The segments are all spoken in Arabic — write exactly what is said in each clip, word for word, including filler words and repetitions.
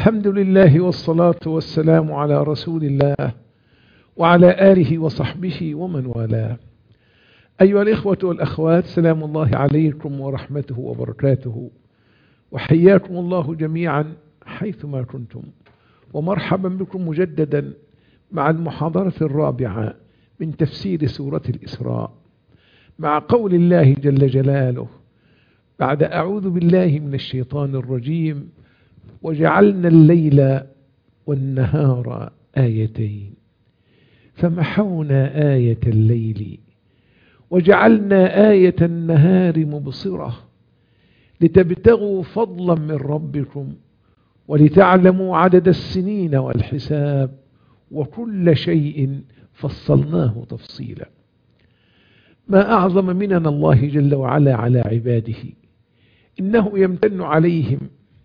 الحمد لله والصلاة والسلام على رسول الله وعلى آله وصحبه ومن والاه. أيها الإخوة والأخوات، سلام الله عليكم ورحمته وبركاته، وحياكم الله جميعا حيثما كنتم، ومرحبا بكم مجددا مع المحاضرة الرابعة من تفسير سورة الإسراء، مع قول الله جل جلاله بعد أعوذ بالله من الشيطان الرجيم: وجعلنا الليل والنهار آيتين فمحونا آية الليل وجعلنا آية النهار مبصرة لتبتغوا فضلا من ربكم ولتعلموا عدد السنين والحساب وكل شيء فصلناه تفصيلا. ما أعظم منن الله جل وعلا على عباده، إنه يمتن عليهم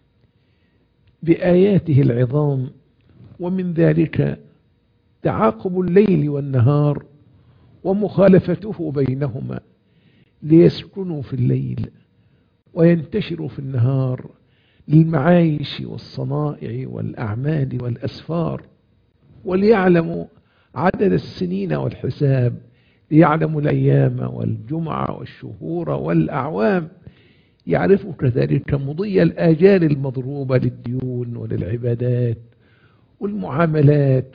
بآياته العظام، ومن ذلك تعاقب الليل والنهار ومخالفته بينهما ليسكنوا في الليل وينتشروا في النهار للمعايش والصنائع والأعمال والأسفار، وليعلموا عدد السنين والحساب، ليعلموا الأيام والجمعة والشهور والأعوام، يعرفوا كذلك مضي الآجال المضروبة للديون وللعبادات والمعاملات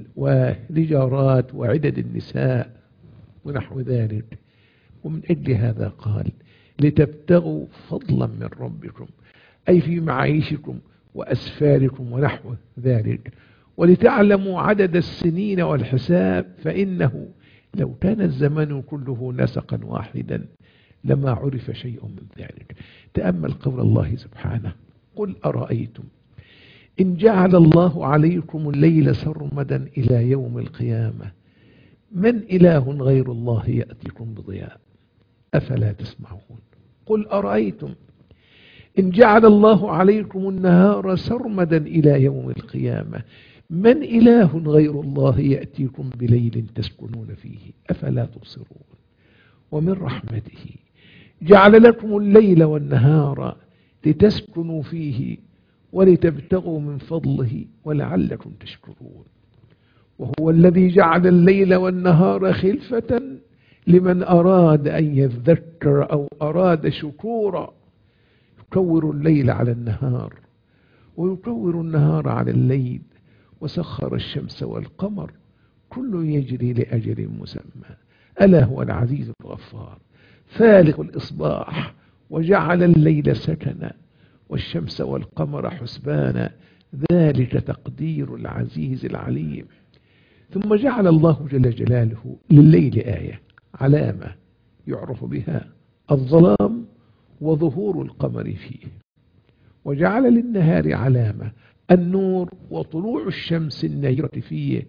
والإيجارات وعدد النساء ونحو ذلك. ومن أجل هذا قال: لتبتغوا فضلا من ربكم، أي في معايشكم وأسفاركم ونحو ذلك، ولتعلموا عدد السنين والحساب، فإنه لو كان الزمن كله نسقا واحدا لما عرف شيء من ذلك. تأمل قول الله سبحانه: قل أرأيتم إن جعل الله عليكم الليل سرمدا إلى يوم القيامة من إله غير الله يأتيكم بضياء أفلا تسمعون. قل أرأيتم إن جعل الله عليكم النهار سرمدا إلى يوم القيامة من إله غير الله يأتيكم بليل تسكنون فيه أفلا تبصرون. ومن رحمته جعل لكم الليل والنهار لتسكنوا فيه ولتبتغوا من فضله ولعلكم تشكرون. وهو الذي جعل الليل والنهار خلفة لمن أراد أن يذكر أو أراد شكورا، يكور الليل على النهار ويكور النهار على الليل، وسخر الشمس والقمر كل يجري لأجل مسمى، ألا هو العزيز الغفار فالق الإصباح وجعل الليل سكنا والشمس والقمر حسبانا ذلك تقدير العزيز العليم. ثم جعل الله جل جلاله لليل آية، علامة يعرف بها الظلام وظهور القمر فيه، وجعل للنهار علامة النور وطلوع الشمس النيرة فيه،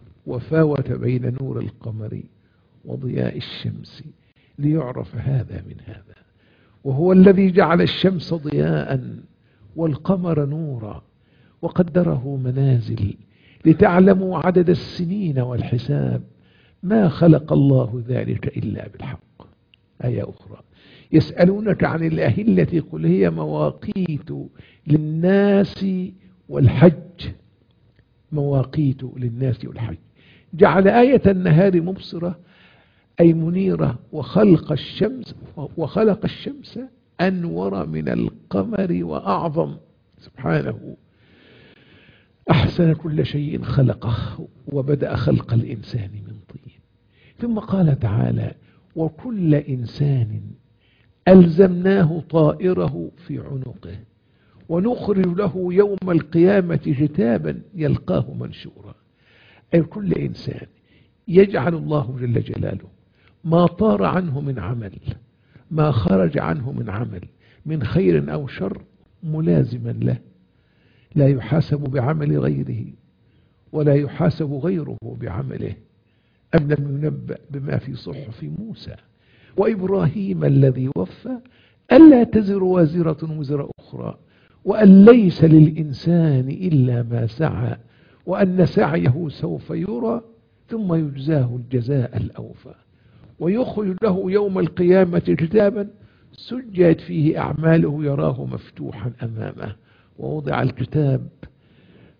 وفاوت بين نور القمر وضياء الشمس ليعرف هذا من هذا. وهو الذي جعل الشمس ضياء والقمر نورا وقدره منازل لتعلموا عدد السنين والحساب ما خلق الله ذلك إلا بالحق. آية أخرى: يسألونك عن الأهلة قل هي مواقيت للناس والحج، مواقيت للناس والحج. جعل آية النهار مبصرة أي منيرة، وخلق الشمس وخلق الشمس أنور من القمر وأعظم، سبحانه أحسن كل شيء خلقه وبدأ خلق الإنسان من طين. ثم قال تعالى: وكل إنسان ألزمناه طائره في عنقه ونخرج له يوم القيامة كتابا يلقاه منشورا. أي كل إنسان يجعل الله جل جلاله ما طار عنه من عمل، ما خرج عنه من عمل من خير أو شر ملازما له، لا يحاسب بعمل غيره ولا يحاسب غيره بعمله. أم لم ينبأ بما في صحف موسى وإبراهيم الذي وفى ألا تزر وازرة وزر أخرى وأن ليس للإنسان إلا ما سعى وأن سعيه سوف يرى ثم يجزاه الجزاء الأوفى ويخرج له يوم القيامة كتابا سجلت فيه أعماله يراه مفتوحا أمامه ووضع الكتاب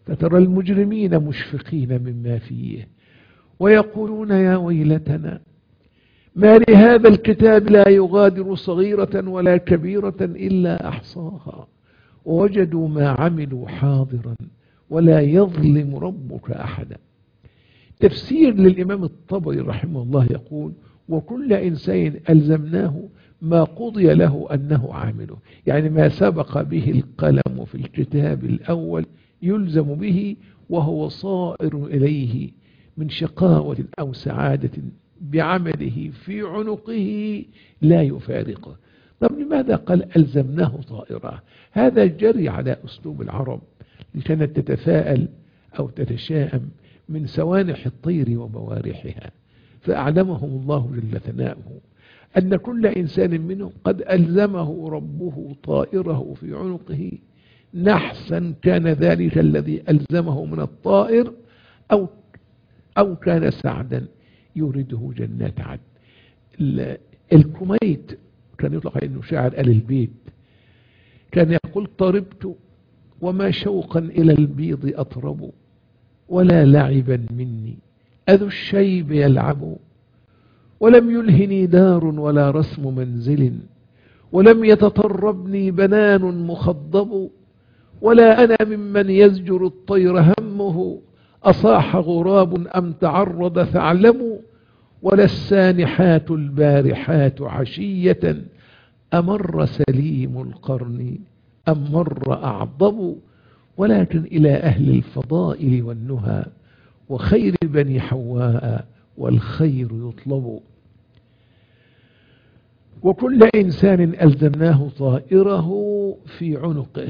فترى المجرمين مشفقين مما فيه ويقولون يا ويلتنا ما لهذا الكتاب لا يغادر صغيرة ولا كبيرة إلا أحصاها ووجدوا ما عملوا حاضرا ولا يظلم ربك أحدا. تفسير للإمام الطبري رحمه الله يقول وكل إنسان ألزمناه ما قضي له أنه عامله، يعني ما سبق به القلم في الكتاب الأول يلزم به وهو صائر إليه من شقاوة أو سعادة بعمله في عنقه لا يفارقه. طب لماذا قال ألزمناه طائرة؟ هذا جري على أسلوب العرب لكانت تتفاءل أو تتشائم من سوانح الطير وبوارحها، فأعلمهم الله جل ثناؤه أن كل إنسان منهم قد ألزمه ربه طائره في عنقه، نحسا كان ذلك الذي ألزمه من الطائر أو أو كان سعدا يورده جنات عدن. الكميت كان يطلق أنه شاعر آل البيت، كان يقول طربت وما شوقا إلى البيض أطرب ولا لعبا مني أذو الشيب يلعب ولم يلهني دار ولا رسم منزل ولم يتطربني بنان مخضب ولا أنا ممن يزجر الطير همه أصاح غراب أم تعرض ثعلب ولا السانحات البارحات عشية أمر سليم القرن أم مر أعضب ولكن إلى أهل الفضائل والنهى وخير بني حواء والخير يطلب. وكل إنسان ألزمناه طائره في عنقه،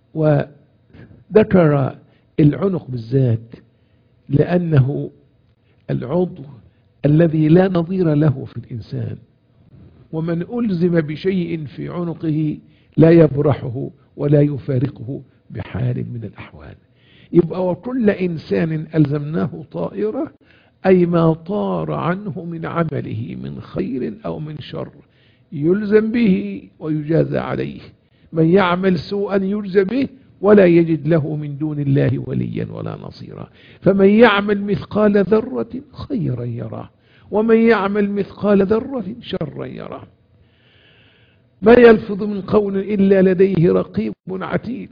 وذكر العنق بالذات لأنه العضو الذي لا نظير له في الإنسان، ومن ألزم بشيء في عنقه لا يبرحه ولا يفارقه بحال من الأحوال. يبقى وكل إنسان ألزمناه طائرة أي ما طار عنه من عمله من خير أو من شر يلزم به ويجازى عليه. من يعمل سوءا يجزى به ولا يجد له من دون الله وليا ولا نصيرا. فمن يعمل مثقال ذرة خيرا يراه ومن يعمل مثقال ذرة شرا يراه. ما يلفظ من قول إلا لديه رقيب عتيد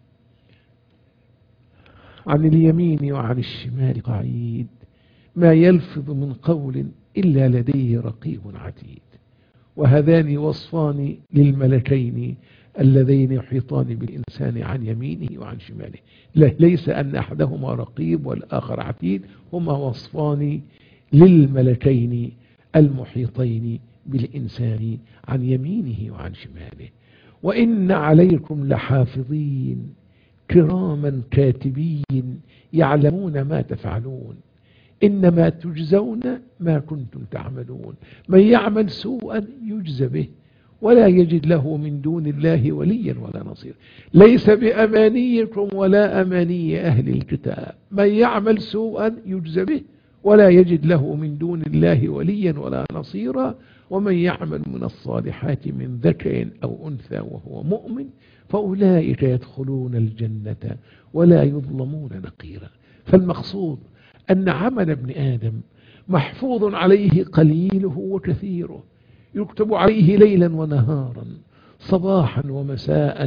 عن اليمين وعن الشمال قعيد. ما يلفظ من قول إلا لديه رقيب عتيد. وهذان وصفان للملكين اللذين يحيطان بالإنسان عن يمينه وعن شماله، ليس أن أحدهما رقيب والآخر عتيد، هما وصفان للملكين المحيطين بالإنسان عن يمينه وعن شماله. وإن عليكم لحافظين كراما كاتبين يعلمون ما تفعلون إنما تجزون ما كنتم تعملون. من يعمل سوءا يجزى به ولا يجد له من دون الله وليا ولا نصير. ليس بأمانيكم ولا أماني أهل الكتاب. من يعمل سوءا يجزى به ولا يجد له من دون الله وليا ولا نصيرا. ومن يعمل من الصالحات من ذكر أو أنثى وهو مؤمن فأولئك يدخلون الجنة ولا يظلمون نقيرا. فالمقصود أن عمل ابن آدم محفوظ عليه قليله وكثيره، يكتب عليه ليلا ونهارا صباحا ومساء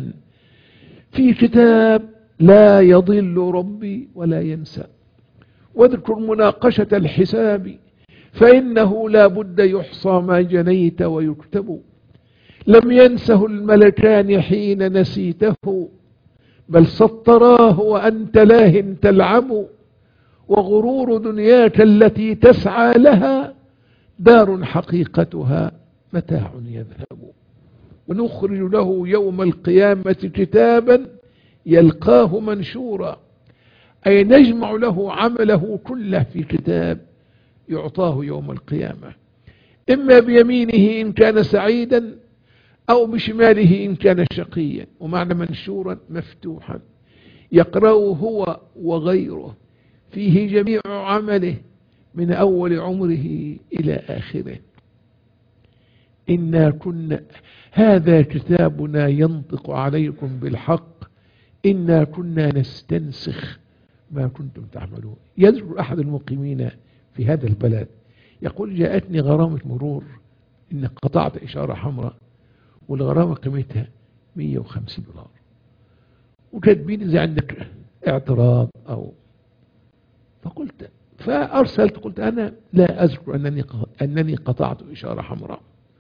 في كتاب لا يضل ربي ولا ينسى. واذكر مناقشة الحساب فإنه لا بد يحصى ما جنيت ويكتب. لم ينسه الملكان حين نسيته بل سطراه وأنت لاه تلعب. وغرور دنياك التي تسعى لها دار حقيقتها متاع يذهب. ونخرج له يوم القيامة كتابا يلقاه منشورا، أي نجمع له عمله كله في كتاب يعطاه يوم القيامة، إما بيمينه إن كان سعيدا أو بشماله إن كان شقيا. ومعنى منشورا مفتوحا يقرأه هو وغيره، فيه جميع عمله من أول عمره إلى آخره. إنا كنا هذا كتابنا ينطق عليكم بالحق إنا كنا نستنسخ ما كنتم تعملون. يذكر أحد المقيمين في هذا البلد يقول جاءتني غرامة مرور إنك قطعت إشارة حمراء والغرامة قيمتها مئة وخمسين دولار، وكاتبين إذا عندك اعتراض أو، فقلت فأرسلت قلت أنا لا أذكر أنني أنني قطعت إشارة حمراء.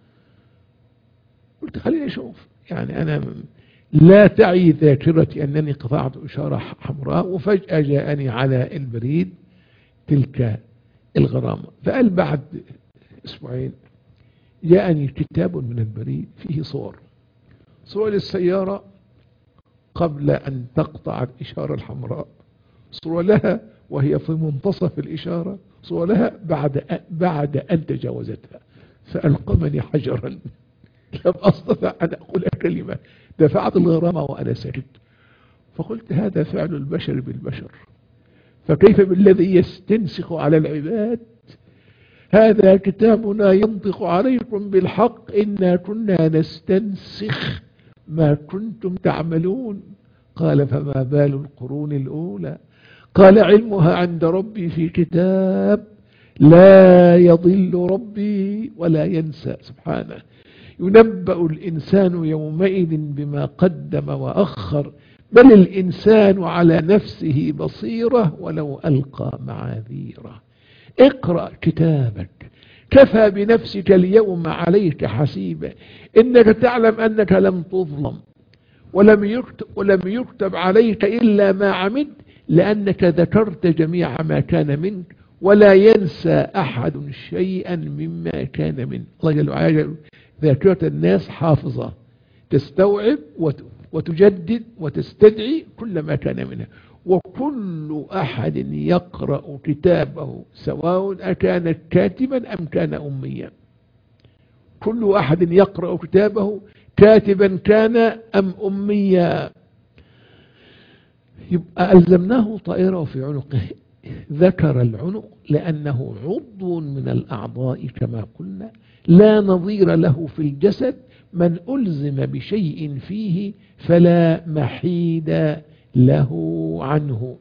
قلت خليني أشوف، يعني أنا لا تعي ذاكرتي أنني قطعت إشارة حمراء، وفجأة جاءني على البريد تلك الغرامة. فقال بعد أسبوعين جاءني كتاب من البريد فيه صور صور للسيارة قبل أن تقطع الإشارة الحمراء، صور لها وهي في منتصف الإشارة، صور لها بعد بعد أن تجاوزتها. فألقمني حجرا لم أستطع أن أقول كلمة، دفعت الغرامة وأنا ساكت. فقلت هذا فعل البشر بالبشر، فكيف بالذي يستنسخ على العباد؟ هذا كتابنا ينطق عليكم بالحق، إنا كنا نستنسخ ما كنتم تعملون. قال فما بال القرون الأولى؟ قال علمها عند ربي في كتاب لا يضل ربي ولا ينسى. سبحانه. ينبأ الإنسان يومئذ بما قدم وأخر، بل الإنسان على نفسه بصيرة ولو ألقى معاذيره. اقرأ كتابك، كفى بنفسك اليوم عليك حسيبا، إنك تعلم أنك لم تظلم ولم يكتب, ولم يكتب عليك إلا ما عملت، لأنك ذكرت جميع ما كان منك، ولا ينسى أحد شيئا مما كان منه. الله جل وعلا ذاكرة الناس حافظة، تستوعب وتجدد وتستدعي كل ما كان منها. وكل أحد يقرأ كتابه سواء أكان كاتبا أم كان أميا. كل أحد يقرأ كتابه كاتبا كان أم أميا. يبقى ألزمناه طائره في عنقه. ذكر العنق لأنه عضو من الأعضاء كما قلنا، لا نظير له في الجسد. من ألزم بشيء فيه فلا محيد له عنه.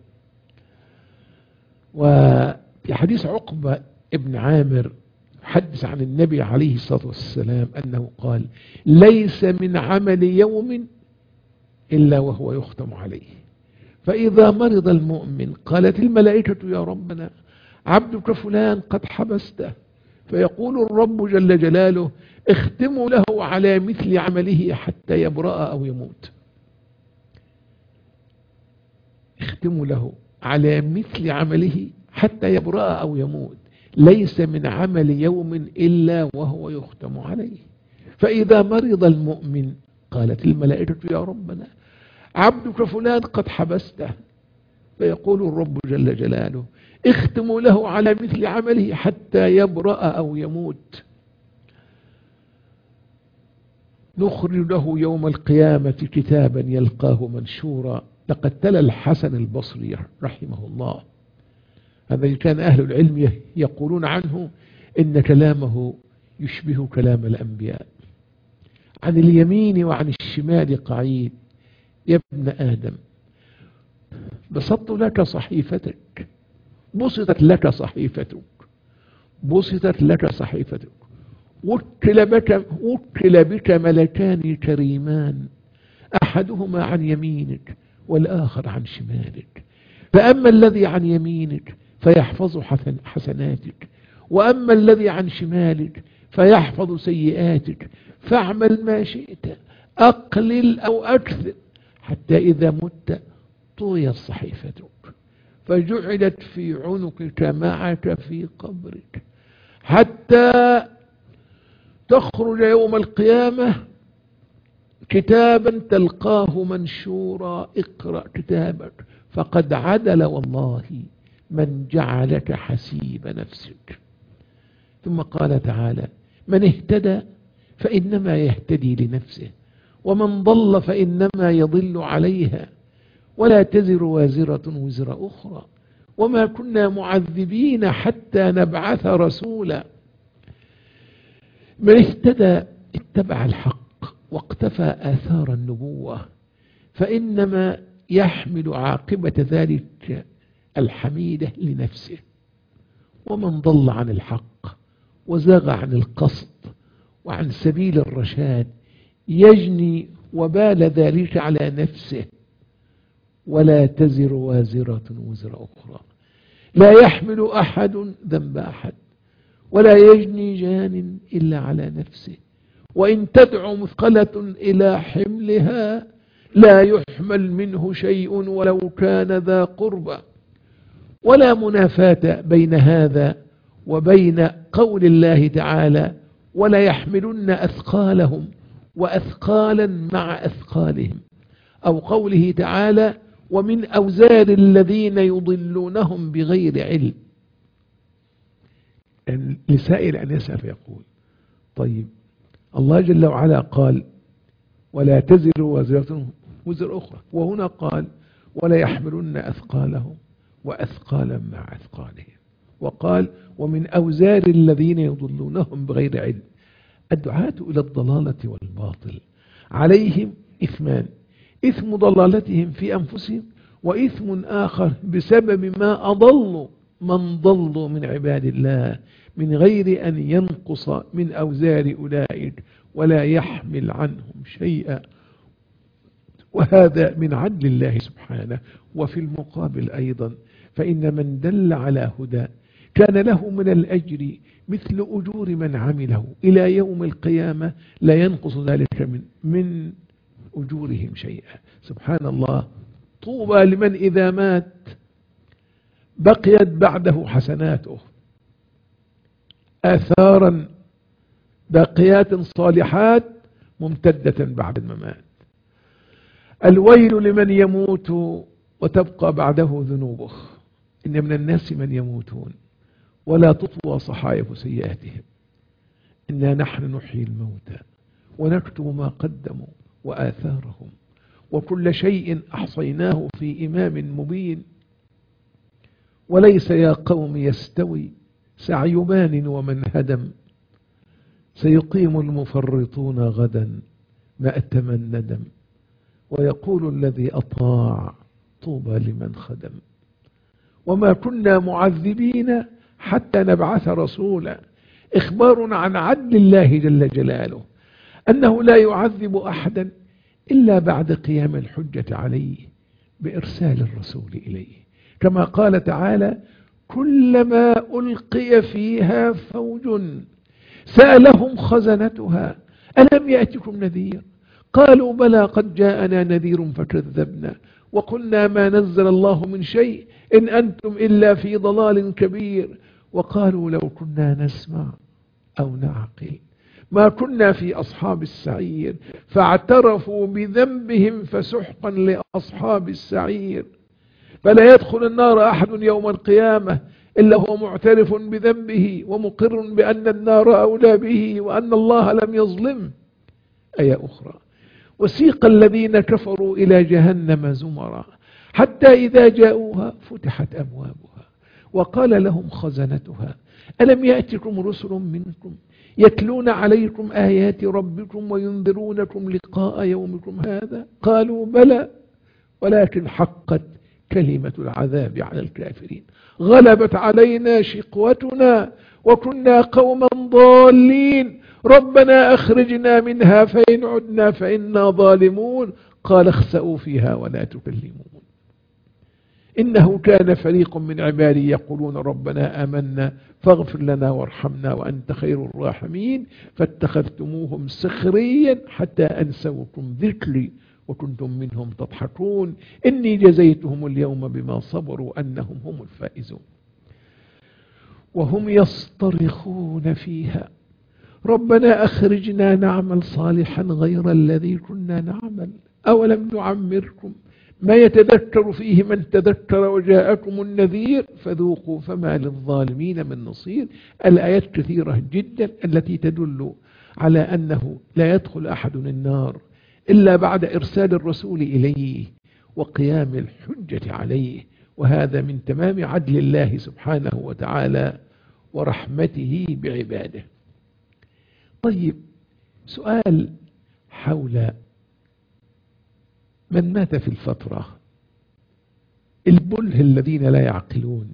وفي حديث عقبة ابن عامر حدث عن النبي عليه الصلاة والسلام أنه قال ليس من عمل يوم إلا وهو يختم عليه، فإذا مرض المؤمن قالت الملائكة يا ربنا عبدك فلان قد حبسته، فيقول الرب جل جلاله اختموا له على مثل عمله حتى يبرأ أو يموت. اختموا له على مثل عمله حتى يبرأ أو يموت. ليس من عمل يوم إلا وهو يختم عليه. فإذا مرض المؤمن قالت الملائكة يا ربنا عبدك فلان قد حبسته، فيقول الرب جل جلاله اختموا له على مثل عمله حتى يبرأ أو يموت. نخرج له يوم القيامة كتابا يلقاه منشورا. لقد تلا الحسن البصري رحمه الله، هذا كان أهل العلم يقولون عنه إن كلامه يشبه كلام الأنبياء. عن اليمين وعن الشمال قعيد. يا ابن آدم بسطت لك صحيفتك، بسطت لك صحيفتك، بسطت لك صحيفتك، وكل بك, وكل بك ملكان كريمان، أحدهما عن يمينك والآخر عن شمالك. فأما الذي عن يمينك فيحفظ حسناتك، وأما الذي عن شمالك فيحفظ سيئاتك. فاعمل ما شئت أقلل أو أكثر، حتى إذا مت طويت صحيفتك فجعلت في عنقك معك في قبرك، حتى تخرج يوم القيامة كتابا تلقاه منشورا اقرأ كتابك فقد عدل والله من جعلك حسيب نفسك. ثم قال تعالى من اهتدى فإنما يهتدي لنفسه، ومن ضل فإنما يضل عليها، ولا تزر وازرة وزر أخرى، وما كنا معذبين حتى نبعث رسولا. من اهتدى اتبع الحق واقتفى آثار النبوة، فإنما يحمل عاقبة ذلك الحميدة لنفسه، ومن ضل عن الحق وزاغ عن القصد وعن سبيل الرشاد يجني وبال ذلك على نفسه، ولا تزر وازرة وزر أخرى، لا يحمل أحد ذنب أحد، ولا يجني جان إلا على نفسه، وإن تدعو مثقلة إلى حملها لا يحمل منه شيء ولو كان ذا قربى. ولا منافاة بين هذا وبين قول الله تعالى ولا يحملن أثقالهم وأثقالا مع أثقالهم، أو قوله تعالى ومن أوزار الذين يضلونهم بغير علم. يعني لسائل أن يسأل فيقول طيب الله جل وعلا قال ولا تزر وازرة وزر أخرى، وهنا قال ولا يحملن أثقالهم وأثقالا مع أثقالهم، وقال ومن أوزار الذين يضلونهم بغير علم. الدعاة إلى الضلالة والباطل عليهم إثمان: إثم ضلالتهم في أنفسهم، وإثم آخر بسبب ما أضلوا من ضلوا من عباد الله من غير أن ينقص من أوزار أولئك ولا يحمل عنهم شيئا، وهذا من عدل الله سبحانه. وفي المقابل أيضا فإن من دل على هدى كان له من الأجر مثل أجور من عمله إلى يوم القيامة، لا ينقص ذلك من, من أجورهم شيئا. سبحان الله، طوبى لمن إذا مات بقيت بعده حسناته آثارا باقيات صالحات ممتدة بعد الممات. الويل لمن يموت وتبقى بعده ذنوبه، إن من الناس من يموتون ولا تطوى صحائف سيئاتهم، إنا نحن نحيي الموتى ونكتب ما قدموا وآثارهم وكل شيء أحصيناه في إمام مبين. وليس يا قوم يستوي سعي بان ومن هدم، سيقيم المفرطون غدا مأتم الندم، ويقول الذي أطاع طوبى لمن خدم. وما كنا معذبين حتى نبعث رسولا، إخبار عن عدل الله جل جلاله أنه لا يعذب أحدا إلا بعد قيام الحجة عليه بإرسال الرسول إليه، كما قال تعالى كلما ألقي فيها فوج سألهم خزنتها ألم يأتكم نذير قالوا بلى قد جاءنا نذير فكذبنا وقلنا ما نزل الله من شيء إن أنتم إلا في ضلال كبير وقالوا لو كنا نسمع أو نعقل ما كنا في أصحاب السعير فاعترفوا بذنبهم فسحقا لأصحاب السعير. فلا يدخل النار أحد يوم القيامة إلا هو معترف بذنبه ومقر بأن النار أولى به وأن الله لم يظلم. آية أخرى وسيق الذين كفروا إلى جهنم زمرا حتى إذا جاءوها فتحت أبوابها وقال لهم خزنتها ألم يأتكم رسل منكم يتلون عليكم آيات ربكم وينذرونكم لقاء يومكم هذا قالوا بلى ولكن حقت كلمة العذاب على الكافرين غلبت علينا شقوتنا وكنا قوما ضالين ربنا أخرجنا منها فإن عدنا فإنا ظالمون قال اخسئوا فيها ولا تكلمون إنه كان فريق من عبادي يقولون ربنا آمنا فاغفر لنا وارحمنا وأنت خير الراحمين فاتخذتموهم سخريا حتى أنسوكم ذكري وكنتم منهم تضحكون إني جزيتهم اليوم بما صبروا أنهم هم الفائزون. وهم يصطرخون فيها ربنا أخرجنا نعمل صالحا غير الذي كنا نعمل أولم نعمركم ما يتذكر فيه من تذكر وجاءكم النذير فذوقوا فما للظالمين من نصير. الآيات كثيرة جدا التي تدل على أنه لا يدخل أحد النار إلا بعد إرسال الرسول إليه وقيام الحجة عليه، وهذا من تمام عدل الله سبحانه وتعالى ورحمته بعباده. طيب سؤال حول من مات في الفترة البله الذين لا يعقلون.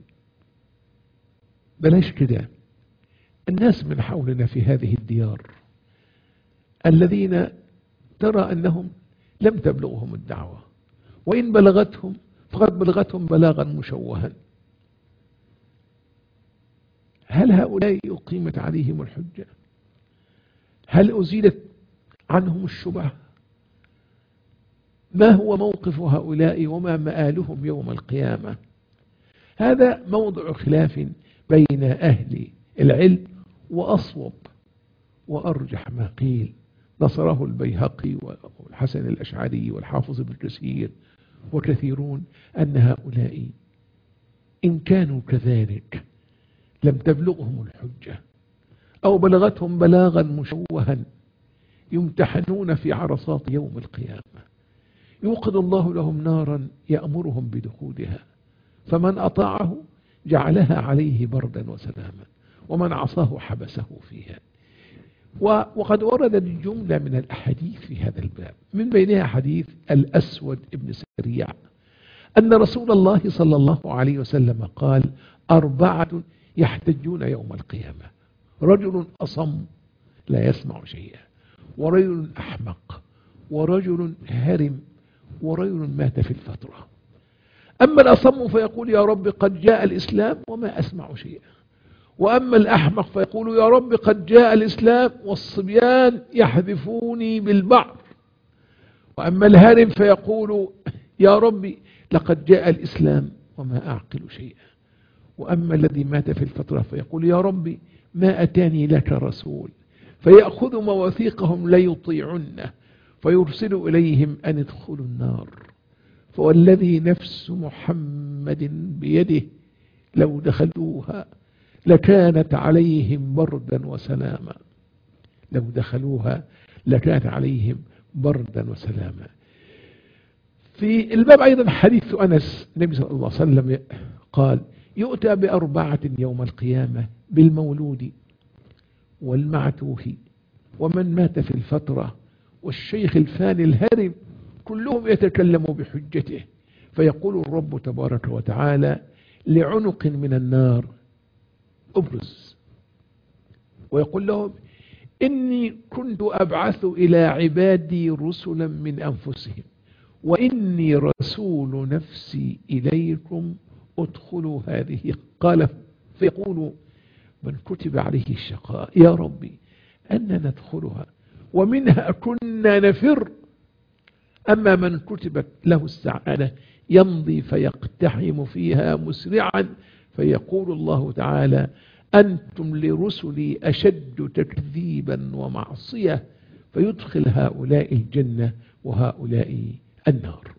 بلاش كده. الناس من حولنا في هذه الديار الذين ترى أنهم لم تبلغهم الدعوة، وإن بلغتهم فقد بلغتهم بلاغا مشوها. هل هؤلاء أقيمت عليهم الحجة؟ هل أزيلت عنهم الشبهة؟ ما هو موقف هؤلاء وما مآلهم يوم القيامة؟ هذا موضع خلاف بين أهل العلم، وأصوب وأرجح ما قيل نصره البيهقي والحسن الأشعري والحافظ ابن كثير وكثيرون أن هؤلاء إن كانوا كذلك لم تبلغهم الحجة أو بلغتهم بلاغا مشوها يمتحنون في عرصات يوم القيامة، يوقد الله لهم نارا يأمرهم بدخولها، فمن أطاعه جعلها عليه بردا وسلاما، ومن عصاه حبسه فيها. وقد وردت جملة من الأحاديث في هذا الباب، من بينها حديث الأسود ابن سريع أن رسول الله صلى الله عليه وسلم قال: أربعة يحتجون يوم القيامة: رجل أصم لا يسمع شيئا، ورجل أحمق، ورجل هرم، ورجل مات في الفترة. أما الأصم فيقول: يا رب قد جاء الإسلام وما أسمع شيئا. وأما الأحمق فيقول: يا رب قد جاء الإسلام والصبيان يحذفوني بالبعر. وأما الهرم فيقول: يا رب لقد جاء الإسلام وما أعقل شيئا. وأما الذي مات في الفترة فيقول: يا رب ما أتاني لك رسول، فيأخذ مواثيقهم ليطيعنه فيرسل إليهم أن ادخلوا النار، فوالذي نفس محمد بيده لو دخلوها لكانت عليهم بردا وسلاما. لو دخلوها لكانت عليهم بردا وسلاما. في الباب أيضا حديث أنس، النبي صلى الله عليه وسلم قال: يؤتى بأربعة يوم القيامة: بالمولود والمعتوه ومن مات في الفترة والشيخ الفاني الهرم، كلهم يتكلم بحجته، فيقول الرب تبارك وتعالى لعنق من النار: أبرز. ويقول لهم: إني كنت أبعث إلى عبادي رسلا من أنفسهم، وإني رسول نفسي إليكم، ادخلوا هذه. قال فيقول من كتب عليه الشقاء: يا ربي أن ندخلها ومنها كنا نفر. أما من كتبت له السعادة يمضي فيقتحم فيها مسرعا، فيقول الله تعالى: أنتم لرسلي أشد تكذيبا ومعصية، فيدخل هؤلاء الجنة وهؤلاء النار.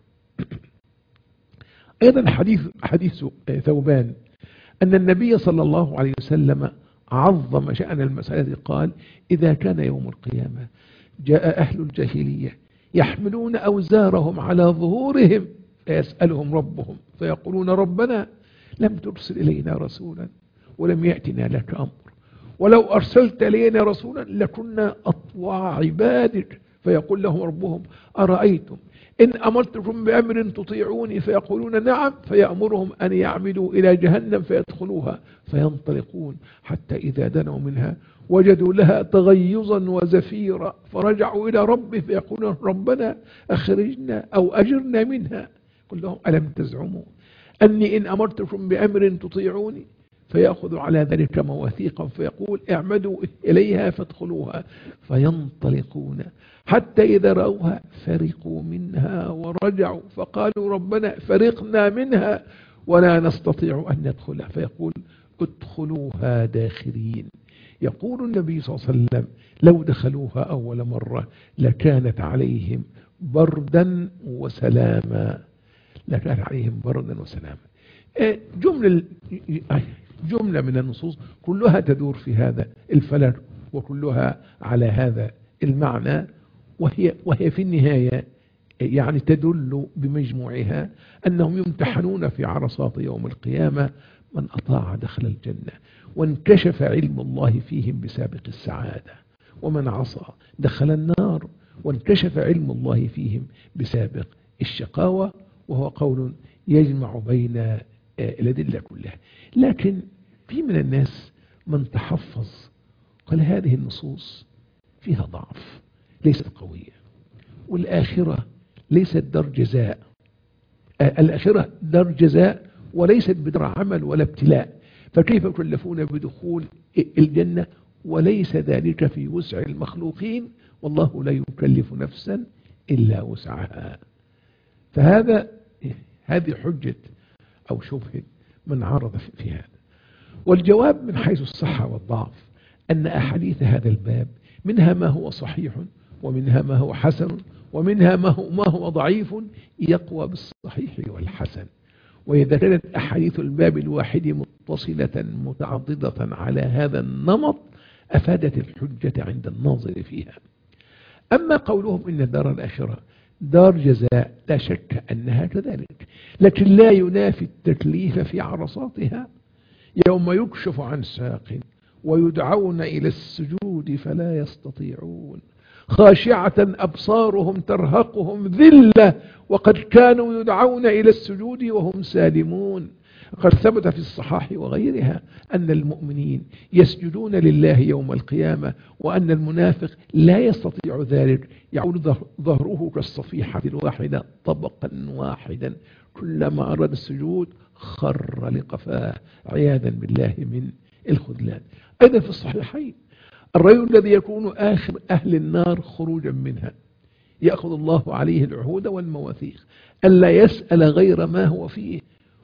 أيضا حديث, حديث ثوبان أن النبي صلى الله عليه وسلم عظم شأن المسألة، قال: إذا كان يوم القيامة جاء أهل الجاهلية يحملون أوزارهم على ظهورهم فيسألهم ربهم فيقولون: ربنا لم ترسل إلينا رسولا ولم يأتنا لك أمر، ولو أرسلت إلينا رسولا لكنا أطوع عبادك. فيقول لهم ربهم: أرأيتم إن أمرتكم بأمر تطيعوني؟ فيقولون: نعم. فيأمرهم أن يعمدوا إلى جهنم فيدخلوها، فينطلقون حتى إذا دنوا منها وجدوا لها تغيظا وزفيرا، فرجعوا إلى ربه فيقولون: ربنا أخرجنا أو أجرنا منها. قل لهم: ألم تزعموا أني إن أمرتكم بأمر تطيعوني؟ فيأخذ على ذلك مواثيقا فيقول: اعمدوا إليها فادخلوها، فينطلقون حتى إذا رأوها فرقوا منها ورجعوا فقالوا: ربنا فرقنا منها ولا نستطيع أن ندخلها. فيقول: ادخلوها داخرين. يقول النبي صلى الله عليه وسلم: لو دخلوها أول مرة لكانت عليهم بردا وسلاما. لكانت عليهم بردا وسلاما. جملة جملة من النصوص كلها تدور في هذا الفلك، وكلها على هذا المعنى، وهي, وهي في النهاية يعني تدل بمجموعها أنهم يمتحنون في عرصات يوم القيامة. من أطاع دخل الجنة وانكشف علم الله فيهم بسابق السعادة، ومن عصى دخل النار وانكشف علم الله فيهم بسابق الشقاوة. وهو قول يجمع بين الأدلة كلها. لكن في من الناس من تحفظ قال هذه النصوص فيها ضعف، ليست قوية، والآخرة ليست دار جزاء، الآخرة دار جزاء وليست بدار عمل ولا ابتلاء، فكيف يكلفون بدخول الجنة وليس ذلك في وسع المخلوقين، والله لا يكلف نفسا إلا وسعها. فهذا هذه حجة أو شبهة من عرض في هذا. والجواب من حيث الصحة والضعف أن أحاديث هذا الباب منها ما هو صحيح ومنها ما هو حسن ومنها ما هو, ما هو ضعيف يقوى بالصحيح والحسن. وإذا كانت أحاديث الباب الواحد متصلة متعضدة على هذا النمط أفادت الحجة عند الناظر فيها. أما قولهم إن دار الآخرة دار جزاء لا شك أنها كذلك، لكن لا ينافي التكليف في عرصاتها. يوم يكشف عن ساق ويدعون إلى السجود فلا يستطيعون، خاشعة أبصارهم ترهقهم ذلة وقد كانوا يدعون إلى السجود وهم سالمون. قد ثبت في الصحاح وغيرها أن المؤمنين يسجدون لله يوم القيامة، وأن المنافق لا يستطيع ذلك، يعود ظهره كالصفيحة الواحدة طبقا واحدا، كلما أراد السجود خر لقفاه عياذا بالله من الخذلان. أيضا في الصحيحين الرجل الذي يكون آخر أهل النار خروجا منها يأخذ الله عليه العهود والمواثيق ألا يسأل غير ما هو فيه،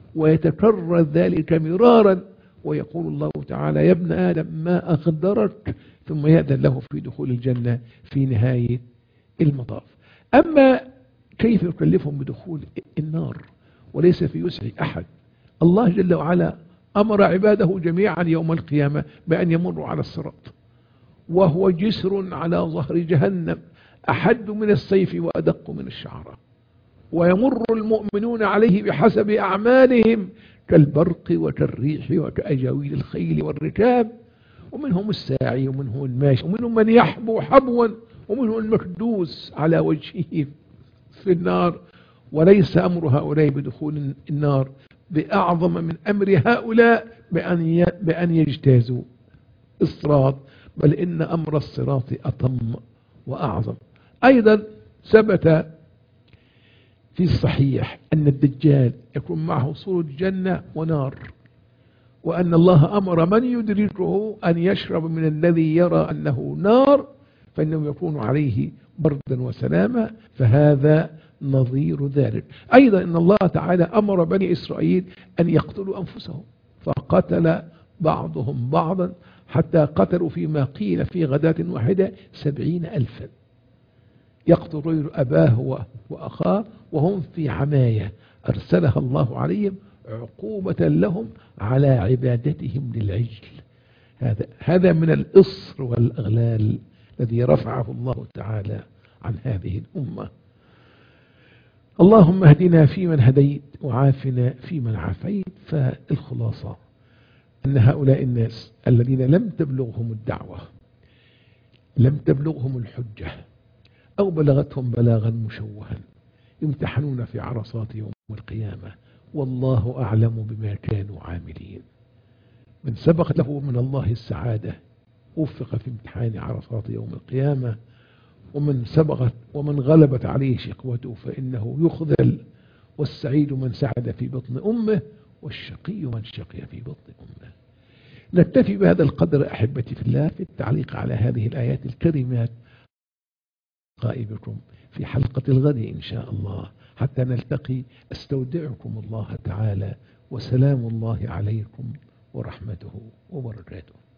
ويتكرر ذلك مرارا، ويقول الله تعالى يا ابن آدم ما أقدرك، ثم يأذن له في دخول الجنة في نهاية المطاف. أما كيف يكلفهم بدخول النار وليس في وسع أحد؟ الله جل وعلا أمر عباده جميعا يوم القيامة بأن يمروا على الصراط، وهو جسر على ظهر جهنم أحد من السيف وأدق من الشعرة، ويمر المؤمنون عليه بحسب أعمالهم كالبرق وكالريح وكأجاويل الخيل والركاب، ومنهم الساعي ومنهم الماشي ومنهم من يحبو حبوا ومنهم المكدوس على وجهه في النار. وليس أمر هؤلاء بدخول النار بأعظم من أمر هؤلاء بأن بأن يجتازوا الصراط، بل إن أمر الصراط أتم وأعظم. أيضا ثبت في الصحيح أن الدجال يكون معه صورة جنة ونار، وأن الله أمر من يدركه أن يشرب من الذي يرى أنه نار فإنه يكون عليه بردا وسلاما، فهذا نظير ذلك. أيضا إن الله تعالى أمر بني إسرائيل أن يقتلوا أنفسهم، فقتل بعضهم بعضا حتى قتلوا فيما قيل في غداة واحدة سبعين ألفا، يقتل رجل أباه وأخاه وهم في عماية أرسلها الله عليهم عقوبة لهم على عبادتهم للعجل. هذا هذا من الإصر والأغلال الذي رفعه الله تعالى عن هذه الأمة. اللهم اهدنا فيمن هديت وعافنا فيمن عافيت. فالخلاصة أن هؤلاء الناس الذين لم تبلغهم الدعوة، لم تبلغهم الحجة، أو بلغتهم بلاغا مشوها، يمتحنون في عرصات يوم القيامة، والله أعلم بما كانوا عاملين. من سبقت له من الله السعادة وفق في امتحان عرصات يوم القيامة، ومن سبقت ومن غلبت عليه شقوته فإنه يخذل، والسعيد من سعد في بطن أمه، والشقي من شقي في بطن أمه. نكتفي بهذا القدر أحبتي في الله في التعليق على هذه الآيات الكريمات. قائبكم في حلقة الغد إن شاء الله حتى نلتقي، استودعكم الله تعالى، وسلام الله عليكم ورحمته وبركاته.